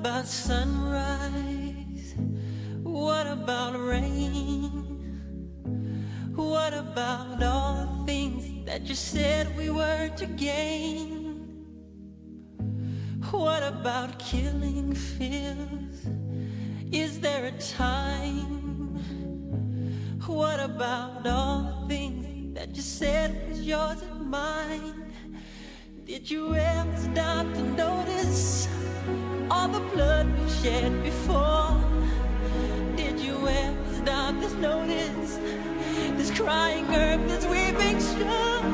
about sunrise? What about rain? What about all the things that you said we were to gain? What about killing fears? Is there a time? What about all the things that you said was yours and mine? Did you ever stop to notice all the blood we've shed before? Did you ever stop to notice this crying earth, this weeping shore?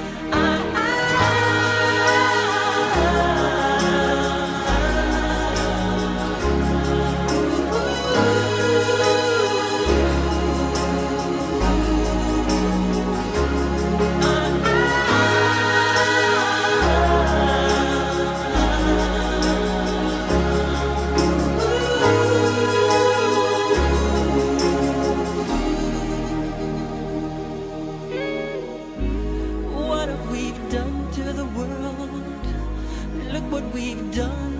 What we've done.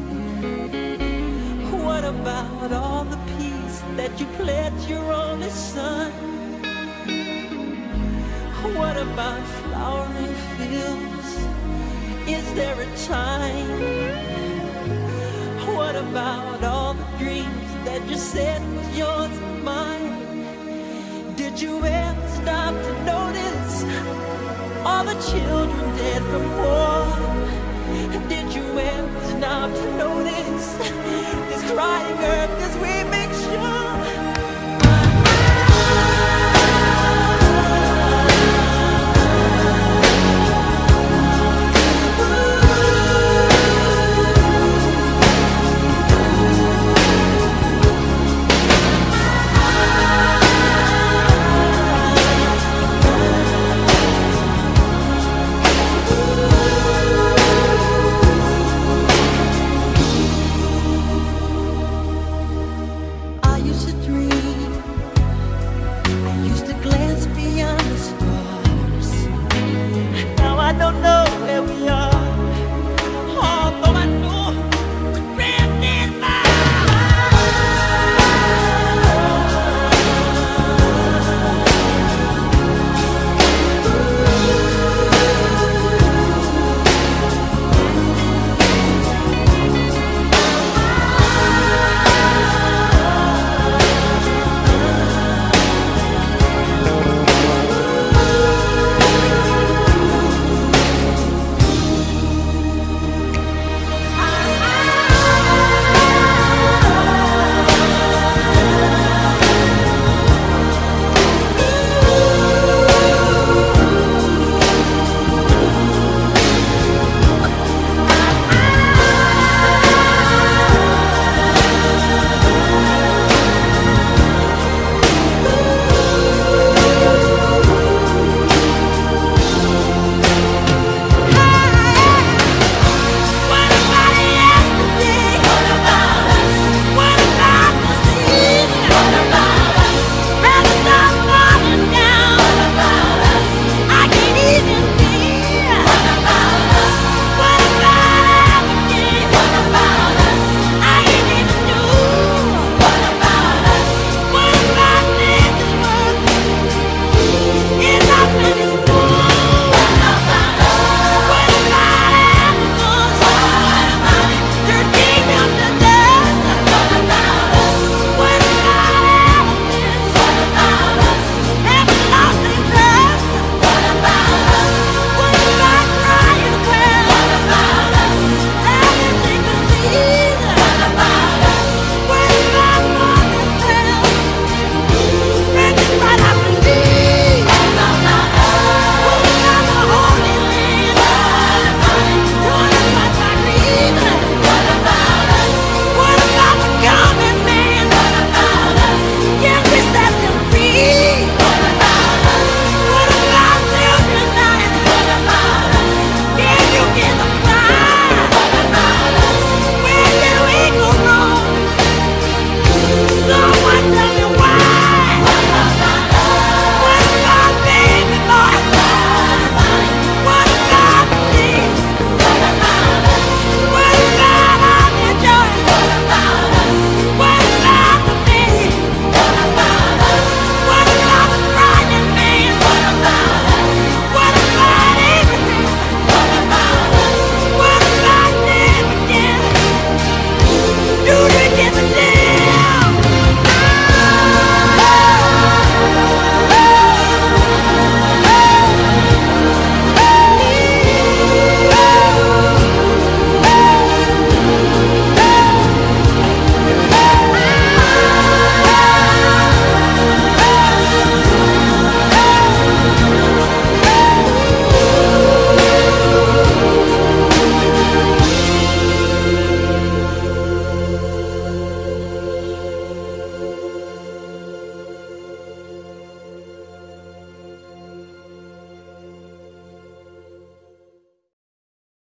What about all the peace that you pledged your only son? What about flowering fields? Is there a time? What about all the dreams that you said was yours and mine? Did you ever stop to notice all the children dead from war? Did you ever stop to notice this crying earth?